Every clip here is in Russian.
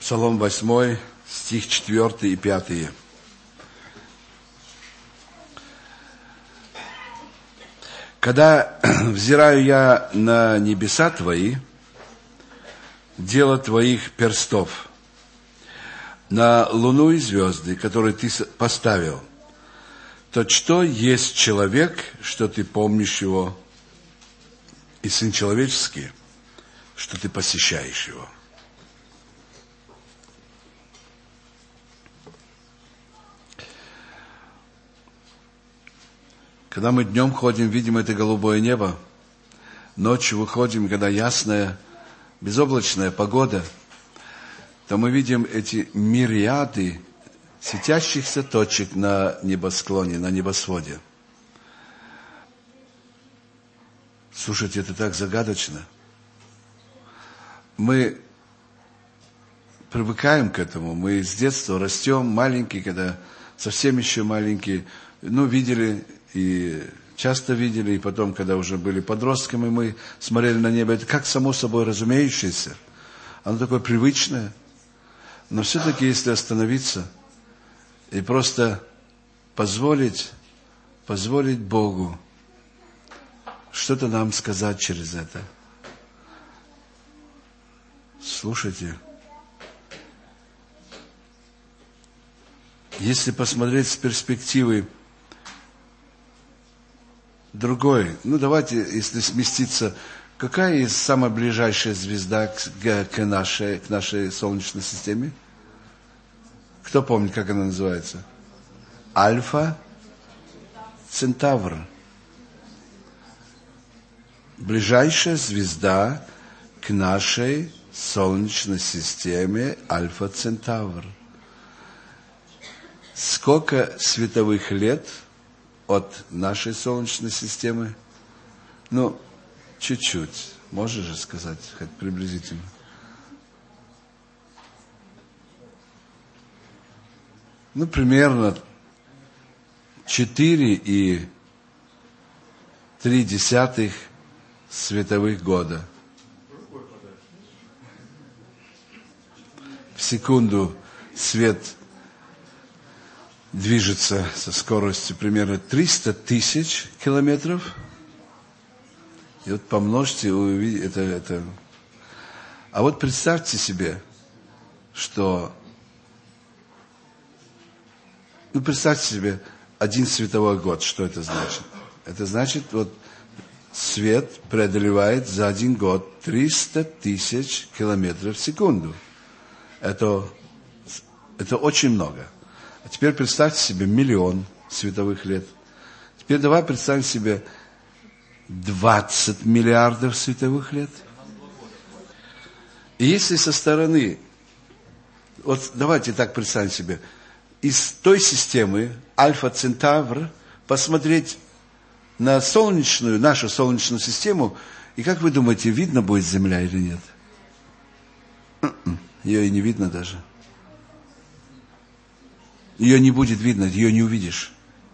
Псалом 8, стих 4 и 5. Когда взираю я на небеса Твои, дело Твоих перстов, на луну и звезды, которые Ты поставил, то что есть человек, что Ты помнишь его, и сын человеческий, что Ты посещаешь его? Когда мы днем ходим, видим это голубое небо, ночью выходим, когда ясная, безоблачная погода, то мы видим эти мириады светящихся точек на небосклоне, на небосводе. Слушайте, это так загадочно. Мы привыкаем к этому, мы с детства растем маленькие, когда совсем еще маленькие, видели и часто видели, и потом, когда уже были подростками, мы смотрели на небо. Это как само собой разумеющееся. Оно такое привычное. Но все-таки, если остановиться и просто позволить Богу что-то нам сказать через это. Слушайте, если посмотреть с перспективы другой, давайте, если сместиться, какая есть самая ближайшая звезда к нашей Солнечной системе? Кто помнит, как она называется? Альфа Центавр. Ближайшая звезда к нашей Солнечной системе Альфа Центавр. Сколько световых лет от нашей Солнечной системы? Чуть-чуть. Можешь же сказать, хоть приблизительно? Примерно 4,3 световых года. В секунду свет движется со скоростью примерно 300 тысяч километров. И вот помножьте, увидите это. А вот представьте себе, что... представьте себе 1 световой год. Что это значит? Это значит, свет преодолевает за 1 год 300 тысяч километров в секунду. Это очень много. А теперь представьте себе 1 миллион световых лет. Теперь давай представим себе 20 миллиардов световых лет. И если со стороны, давайте так представим себе, из той системы Альфа Центавр посмотреть на нашу Солнечную систему, и как вы думаете, видно будет Земля или нет? Ее и не видно даже. Ее не будет видно, ее не увидишь.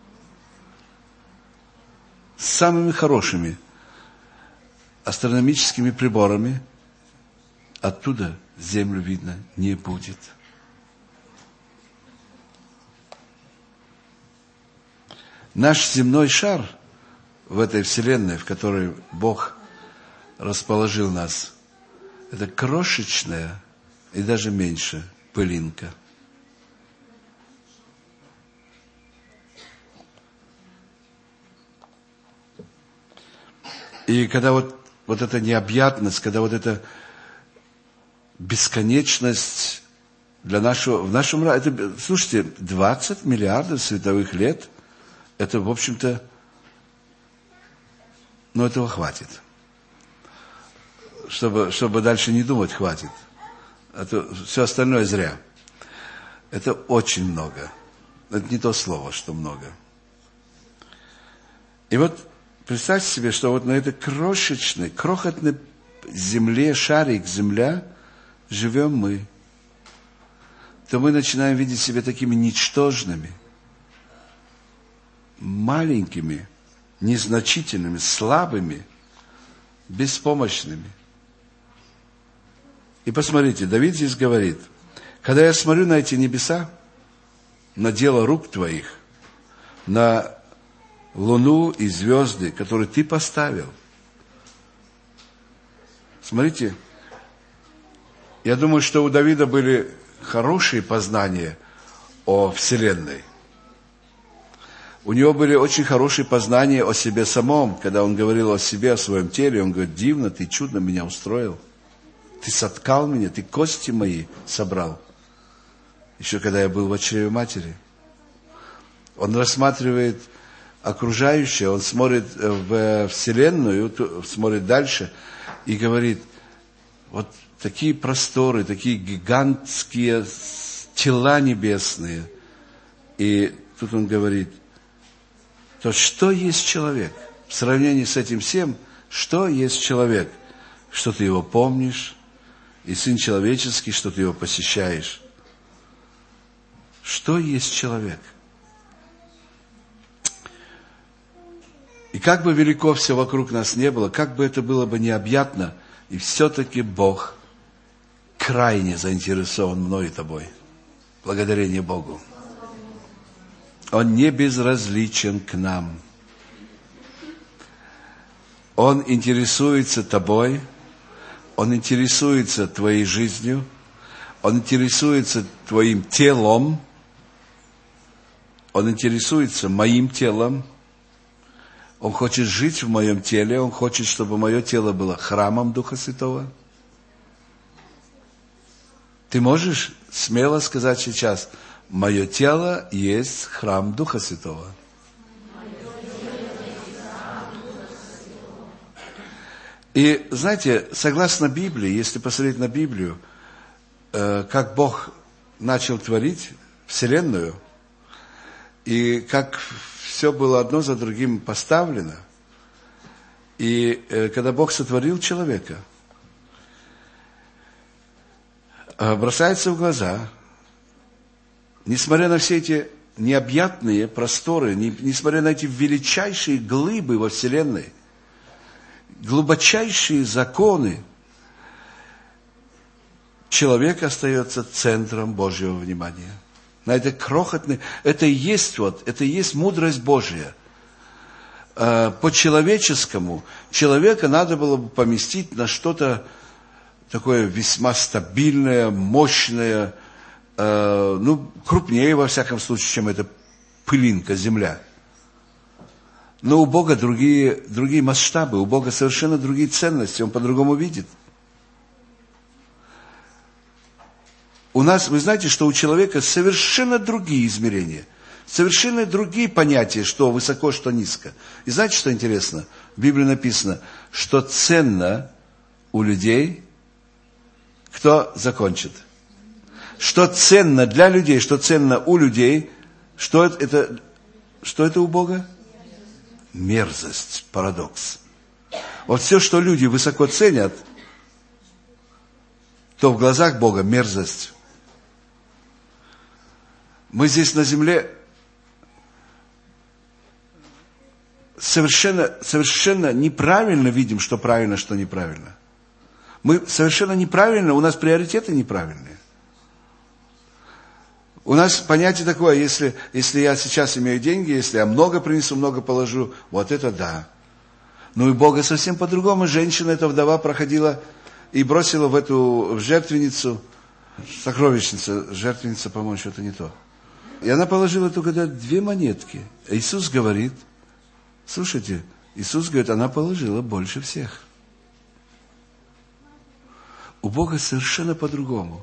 С самыми хорошими астрономическими приборами оттуда Землю видно не будет. Наш земной шар в этой вселенной, в которой Бог расположил нас, это крошечная и даже меньше пылинка. И когда вот эта необъятность, когда эта бесконечность в нашем слушайте, 20 миллиардов световых лет, это, в общем-то, этого хватит. Чтобы дальше не думать, хватит. А то все остальное зря. Это очень много. Это не то слово, что много. И представьте себе, что на этой крошечной, крохотной земле, шарик земля, живем мы. То мы начинаем видеть себя такими ничтожными, маленькими, незначительными, слабыми, беспомощными. И посмотрите, Давид здесь говорит, Когда я смотрю на эти небеса, на дело рук твоих, на луну и звезды, которые ты поставил, смотрите, я думаю, что у Давида были хорошие познания о Вселенной. У него были очень хорошие познания о себе самом, когда он говорил о себе, о своем теле. Он говорит: дивно, ты чудно меня устроил. Ты соткал меня, ты кости мои собрал. Еще когда я был в чреве матери. Он рассматривает окружающее, он смотрит в Вселенную, смотрит дальше и говорит: вот такие просторы, такие гигантские тела небесные. И тут он говорит: то что есть человек? В сравнении с этим всем, что есть человек? Что ты его помнишь, и Сын Человеческий, что ты его посещаешь. Что есть человек? И как бы велико все вокруг нас не было, как бы это было бы необъятно, и все-таки Бог крайне заинтересован мной и тобой. Благодарение Богу. Он не безразличен к нам. Он интересуется тобой, Он интересуется твоей жизнью, Он интересуется твоим телом, Он интересуется моим телом, Он хочет жить в моем теле, Он хочет, чтобы мое тело было храмом Духа Святого. Ты можешь смело сказать сейчас: мое тело есть храм Духа Святого. И знаете, согласно Библии, если посмотреть на Библию, как Бог начал творить Вселенную, и как все было одно за другим поставлено, и когда Бог сотворил человека, бросается в глаза, несмотря на все эти необъятные просторы, несмотря на эти величайшие глыбы во Вселенной, глубочайшие законы, человек остается центром Божьего внимания. На это крохотное, это и есть мудрость Божья. По-человеческому человека надо было бы поместить на что-то такое весьма стабильное, мощное, крупнее, во всяком случае, чем эта пылинка, земля. Но у Бога другие масштабы, у Бога совершенно другие ценности, Он по-другому видит. У нас, вы знаете, что у человека совершенно другие измерения, совершенно другие понятия, что высоко, что низко. И знаете, что интересно? В Библии написано, что ценно у людей, кто закончит. Что ценно для людей, что ценно у людей, что это у Бога? Мерзость, парадокс. Вот все, что люди высоко ценят, то в глазах Бога мерзость. Мы здесь на земле совершенно неправильно видим, что правильно, что неправильно. Мы совершенно неправильно, у нас приоритеты неправильные. У нас понятие такое: если я сейчас имею деньги, если я много принесу, много положу, вот это да. Но у Бога совсем по-другому. Женщина, эта вдова, проходила и бросила в жертвенницу, жертвенница, по-моему, что-то не то. И она положила только 2 монетки. Иисус говорит, слушайте, Иисус говорит, она положила больше всех. У Бога совершенно по-другому.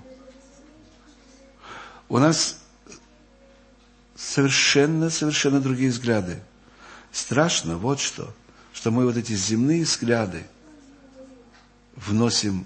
У нас совершенно другие взгляды. Страшно вот что мы вот эти земные взгляды вводят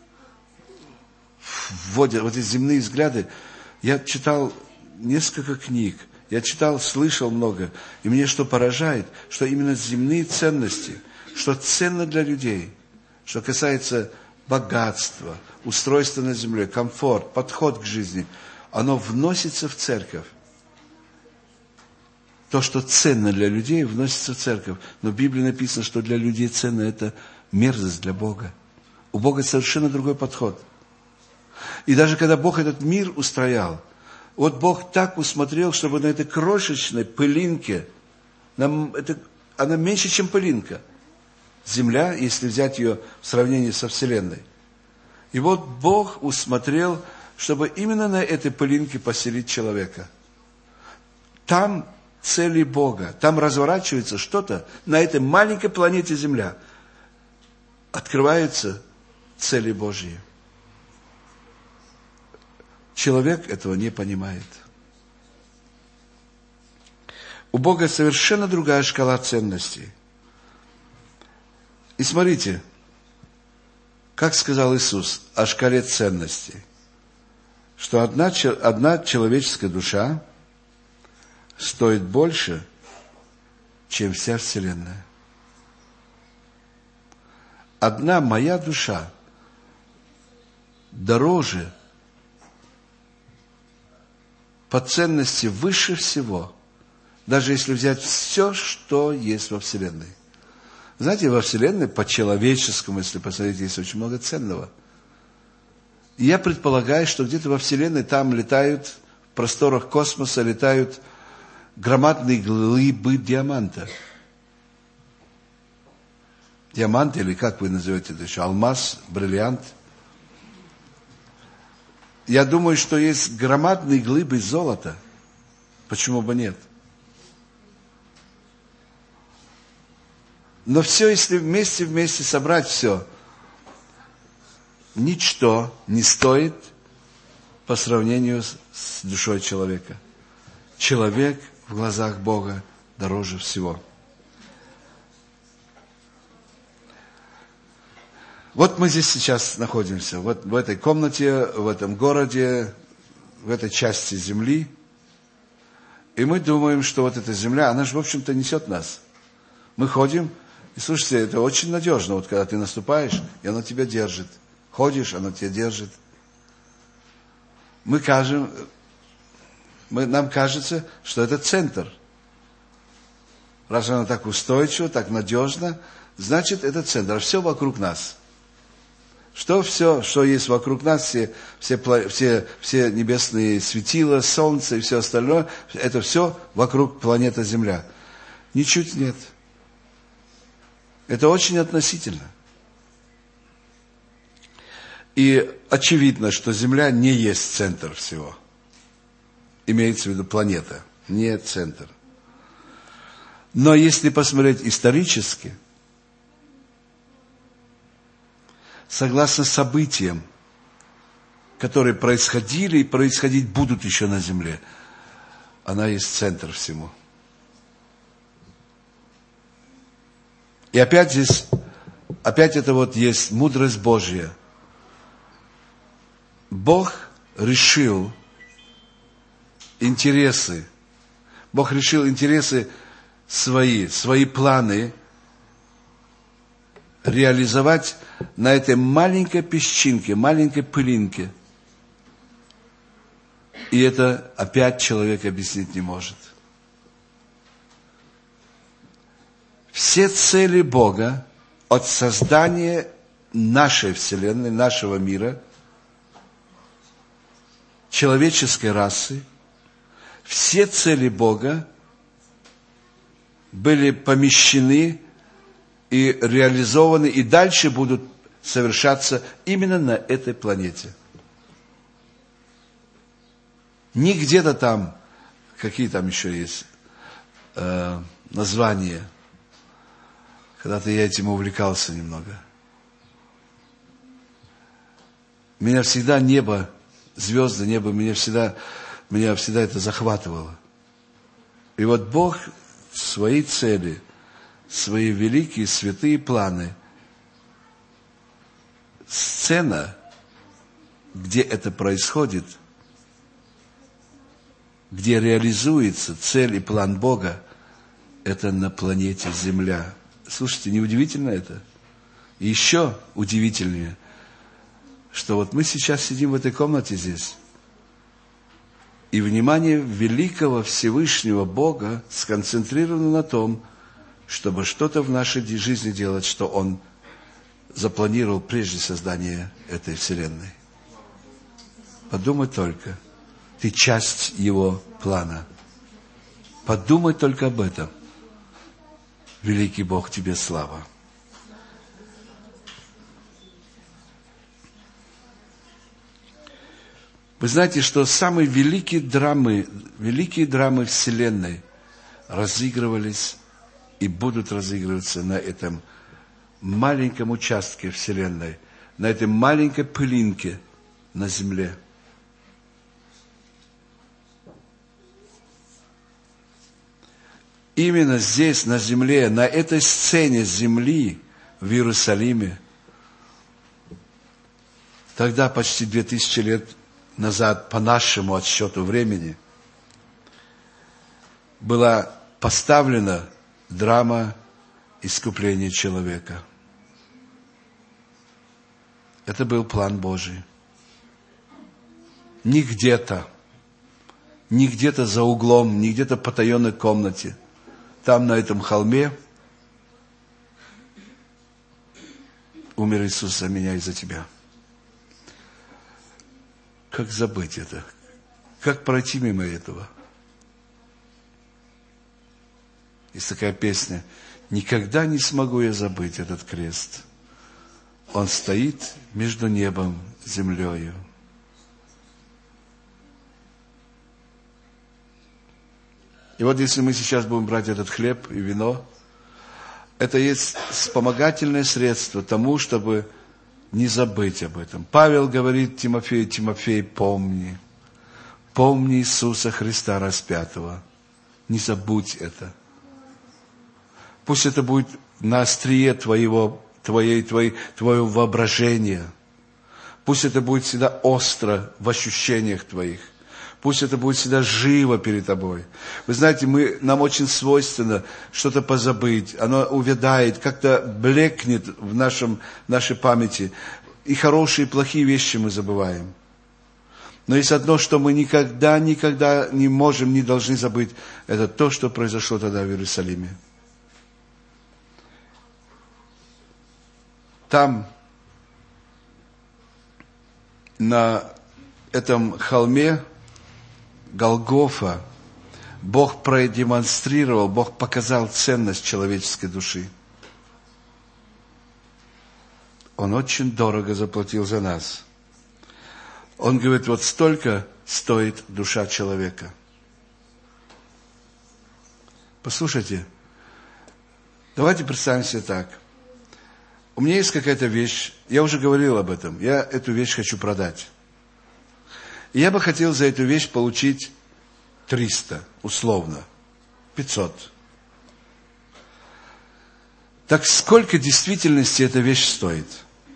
вот эти земные взгляды. Я читал несколько книг, слышал много, и мне что поражает, что именно земные ценности, что ценно для людей, что касается богатства, устройства на земле, комфорт, подход к жизни, оно вносится в церковь. То, что ценно для людей, вносится в церковь. Но в Библии написано, что для людей ценно это мерзость для Бога. У Бога совершенно другой подход. И даже когда Бог этот мир устроял, вот Бог так усмотрел, чтобы на этой крошечной пылинке, она меньше, чем пылинка, Земля, если взять ее в сравнении со Вселенной. И вот Бог усмотрел, чтобы именно на этой пылинке поселить человека. Там цели Бога, там разворачивается что-то, на этой маленькой планете Земля открываются цели Божьи. Человек этого не понимает. У Бога совершенно другая шкала ценностей. И смотрите, как сказал Иисус о шкале ценностей, что одна человеческая душа стоит больше, чем вся Вселенная. Одна моя душа дороже, по ценности выше всего, даже если взять все, что есть во Вселенной. Знаете, во Вселенной, по-человеческому, если посмотреть, есть очень много ценного. И я предполагаю, что где-то во Вселенной там летают, в просторах космоса летают громадные глыбы диаманта. Диамант, или как вы назовете это еще, алмаз, бриллиант. Я думаю, что есть громадные глыбы золота. Почему бы нет? Но все, если вместе собрать все, ничто не стоит по сравнению с душой человека. Человек в глазах Бога дороже всего. Вот мы здесь сейчас находимся, вот в этой комнате, в этом городе, в этой части земли. И мы думаем, что вот эта земля, она же, в общем-то, несет нас. Мы ходим, и слушайте, это очень надежно, вот когда ты наступаешь, и оно тебя держит. Ходишь, оно тебя держит. Нам кажется, что это центр. Раз оно так устойчиво, так надежно, значит, это центр. А все вокруг нас. Все, что есть вокруг нас, все небесные светила, солнце и все остальное, это все вокруг планеты Земля. Ничуть нет. Это очень относительно. И очевидно, что Земля не есть центр всего. Имеется в виду планета, не центр. Но если посмотреть исторически, согласно событиям, которые происходили и происходить будут еще на Земле, она есть центр всему. И опять это вот есть мудрость Божья. Бог решил интересы свои планы реализовать на этой маленькой песчинке, маленькой пылинке. И это опять человек объяснить не может. Все цели Бога от создания нашей Вселенной, нашего мира, человеческой расы, все цели Бога были помещены и реализованы, и дальше будут совершаться именно на этой планете. Не где-то там, какие там еще есть названия. Когда-то я этим увлекался немного. Меня всегда небо, звезды, небо, меня всегда это захватывало. И вот Бог свои цели, свои великие святые планы, сцена, где это происходит, где реализуется цель и план Бога, это на планете Земля. Слушайте, не удивительно это? И еще удивительнее, что вот мы сейчас сидим в этой комнате здесь, и внимание великого Всевышнего Бога сконцентрировано на том, чтобы что-то в нашей жизни делать, что Он запланировал прежде создания этой Вселенной. Подумай только. Ты часть Его плана. Подумай только об этом. Великий Бог, Тебе слава. Вы знаете, что самые великие драмы Вселенной разыгрывались и будут разыгрываться на этом маленьком участке Вселенной, на этой маленькой пылинке на Земле. Именно здесь, на Земле, на этой сцене Земли, в Иерусалиме, тогда, почти 2000 лет назад, по нашему отсчету времени, была поставлена драма искупления человека. Это был план Божий. Не где-то за углом, не где-то в потаенной комнате. Там, на этом холме, умер Иисус за меня и за тебя. Как забыть это? Как пройти мимо этого? Есть такая песня: «Никогда не смогу я забыть этот крест. Он стоит между небом и землею». И вот если мы сейчас будем брать этот хлеб и вино, это есть вспомогательное средство тому, чтобы не забыть об этом. Павел говорит Тимофею: Тимофей, помни Иисуса Христа распятого. Не забудь это. Пусть это будет на острие твоего воображения. Пусть это будет всегда остро в ощущениях твоих. Пусть это будет всегда живо перед тобой. Вы знаете, нам очень свойственно что-то позабыть. Оно увядает, как-то блекнет в нашей памяти. И хорошие, и плохие вещи мы забываем. Но есть одно, что мы никогда не можем, не должны забыть. Это то, что произошло тогда в Иерусалиме. Там, на этом холме Голгофа, Бог продемонстрировал, Бог показал ценность человеческой души. Он очень дорого заплатил за нас. Он говорит: вот столько стоит душа человека. Послушайте, давайте представим себе так. У меня есть какая-то вещь, я уже говорил об этом, я эту вещь хочу продать. И я бы хотел за эту вещь получить 300, условно, 500. Так сколько в действительности эта вещь стоит?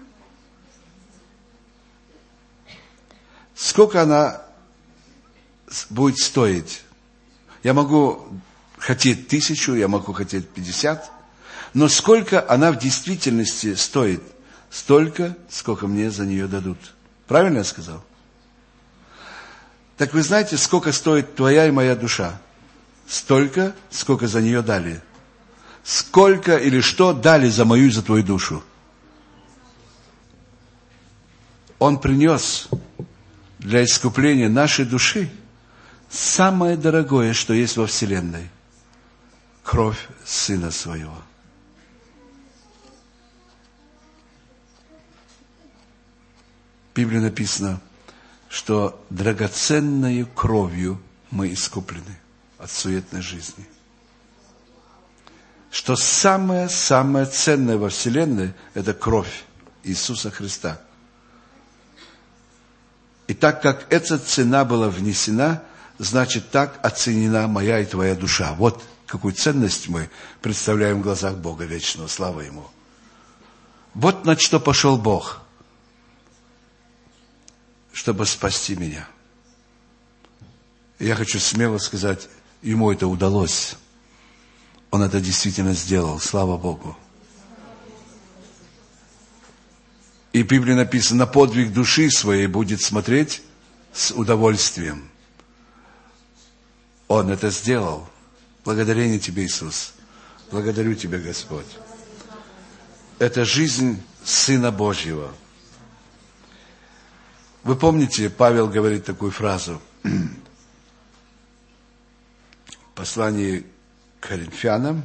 Сколько она будет стоить? Я могу хотеть 1000, я могу хотеть 50, но сколько она в действительности стоит? Столько, сколько мне за нее дадут. Правильно я сказал? Так вы знаете, сколько стоит твоя и моя душа? Столько, сколько за нее дали. Сколько или что дали за мою и за твою душу? Он принес для искупления нашей души самое дорогое, что есть во Вселенной. Кровь Сына Своего. В Библии написано, что драгоценной кровью мы искуплены от суетной жизни. Что самое ценное во Вселенной – это кровь Иисуса Христа. И так как эта цена была внесена, значит, так оценена моя и твоя душа. Вот какую ценность мы представляем в глазах Бога вечного. Слава Ему. Вот на что пошел Бог, чтобы спасти меня. И я хочу смело сказать, Ему это удалось. Он это действительно сделал. Слава Богу. И в Библии написано: на подвиг души своей будет смотреть с удовольствием. Он это сделал. Благодарение Тебе, Иисус. Благодарю Тебя, Господь. Это жизнь Сына Божьего. Вы помните, Павел говорит такую фразу в послании к Коринфянам.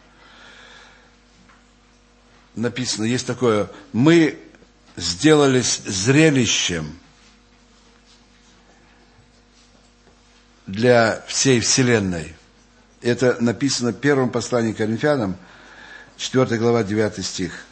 Написано, есть такое: мы сделались зрелищем для всей вселенной. Это написано в первом послании к Коринфянам, 4 глава, 9 стих.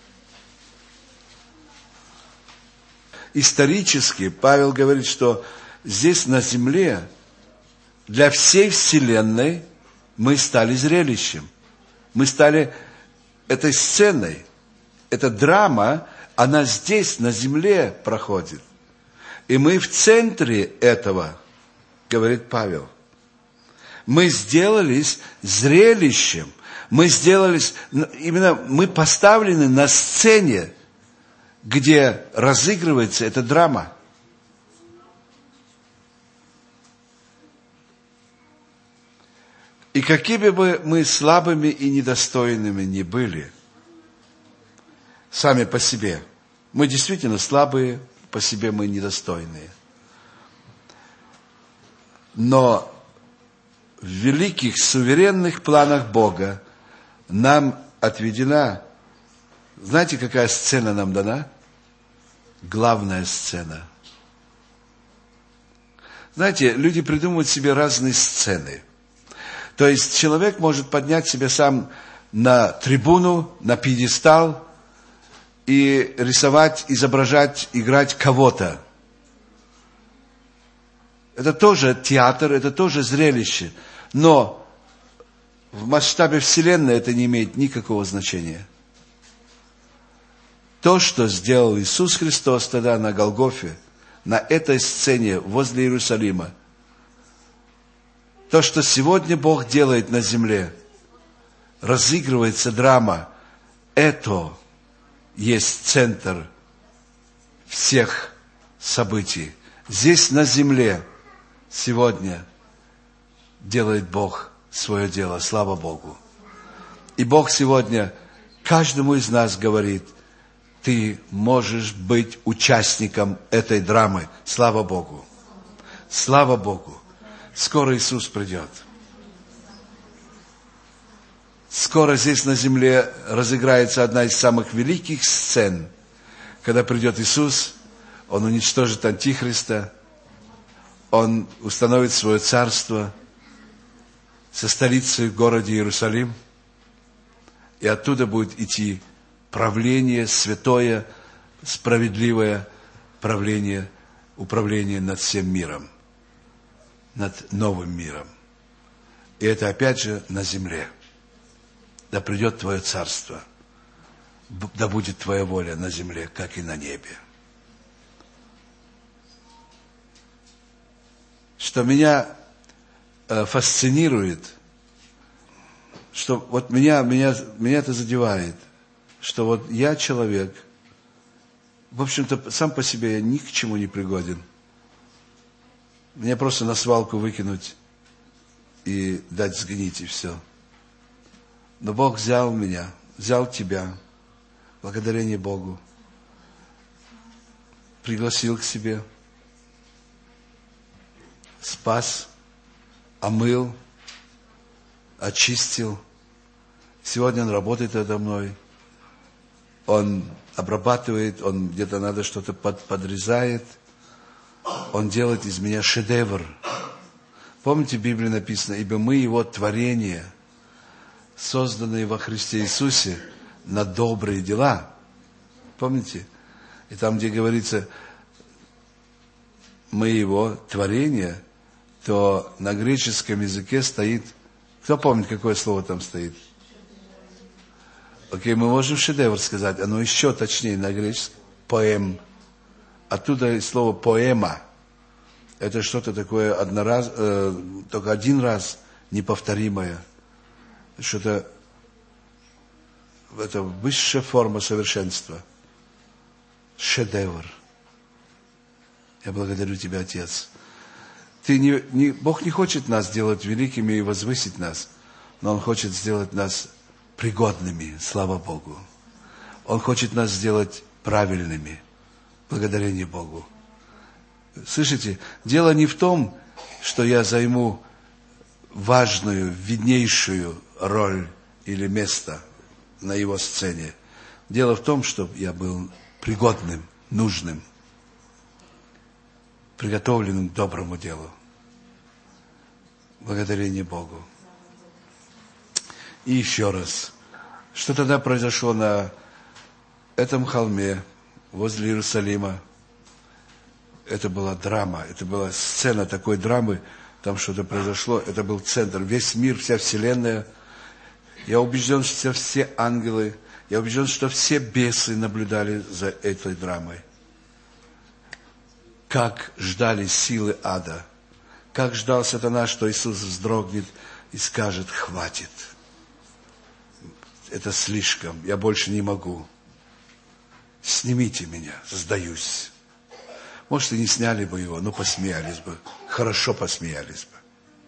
Исторически Павел говорит, что здесь на земле для всей вселенной мы стали зрелищем. Мы стали этой сценой. Эта драма, она здесь, на земле проходит. И мы в центре этого, говорит Павел. Мы сделались зрелищем. Мы сделались, именно мы поставлены на сцене, где разыгрывается эта драма. И какими бы мы слабыми и недостойными ни были, сами по себе, мы действительно слабые, по себе мы недостойные. Но в великих суверенных планах Бога нам отведена, знаете, какая сцена нам дана? Главная сцена. Знаете, люди придумывают себе разные сцены. То есть человек может поднять себя сам на трибуну, на пьедестал и рисовать, изображать, играть кого-то. Это тоже театр, это тоже зрелище. Но в масштабе Вселенной это не имеет никакого значения. То, что сделал Иисус Христос тогда на Голгофе, на этой сцене возле Иерусалима, то, что сегодня Бог делает на земле, разыгрывается драма, это есть центр всех событий. Здесь на земле сегодня делает Бог свое дело, слава Богу. И Бог сегодня каждому из нас говорит: ты можешь быть участником этой драмы. Слава Богу. Слава Богу. Скоро Иисус придет. Скоро здесь на земле разыграется одна из самых великих сцен. Когда придет Иисус, Он уничтожит Антихриста, Он установит свое царство со столицей в городе Иерусалим, и оттуда будет идти правление святое, справедливое правление, управление над всем миром, над новым миром. И это опять же на земле. Да придет Твое царство, да будет Твоя воля на земле, как и на небе. Что меня фасцинирует, что вот меня это задевает, что вот я человек, в общем-то, сам по себе я ни к чему не пригоден. Меня просто на свалку выкинуть и дать сгнить, и все. Но Бог взял меня, взял тебя, благодарение Богу, пригласил к себе, спас, омыл, очистил. Сегодня Он работает надо мной. Он обрабатывает, Он где-то надо что-то подрезает. Он делает из меня шедевр. Помните, в Библии написано: ибо мы Его творение, созданные во Христе Иисусе на добрые дела. Помните? И там, где говорится, мы Его творение, то на греческом языке стоит... Кто помнит, какое слово там стоит? Окей, мы можем шедевр сказать, оно еще точнее на греческом. Поэм. Оттуда и слово поэма. Это что-то такое только один раз неповторимое. Что-то, это высшая форма совершенства. Шедевр. Я благодарю Тебя, Отец. Бог не хочет нас делать великими и возвысить нас, но Он хочет сделать нас пригодными, слава Богу. Он хочет нас сделать правильными, благодарение Богу. Слышите, дело не в том, что я займу важную, виднейшую роль или место на его сцене. Дело в том, чтобы я был пригодным, нужным, приготовленным к доброму делу. Благодарение Богу. И еще раз, что тогда произошло на этом холме возле Иерусалима? Это была драма, это была сцена такой драмы, там что-то произошло, это был центр, весь мир, вся вселенная. Я убежден, что все ангелы, я убежден, что все бесы наблюдали за этой драмой. Как ждали силы ада, как ждал сатана, что Иисус вздрогнет и скажет: хватит, это слишком, я больше не могу. Снимите меня, сдаюсь. Может, и не сняли бы его, но посмеялись бы. Хорошо посмеялись бы.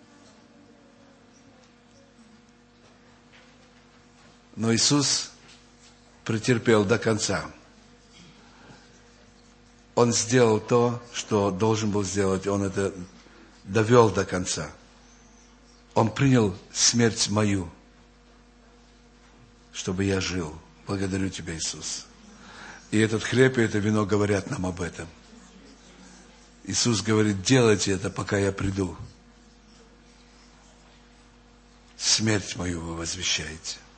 Но Иисус претерпел до конца. Он сделал то, что должен был сделать. Он это довел до конца. Он принял смерть мою, чтобы я жил. Благодарю Тебя, Иисус. И этот хлеб и это вино говорят нам об этом. Иисус говорит: делайте это, пока я приду. Смерть мою вы возвещаете.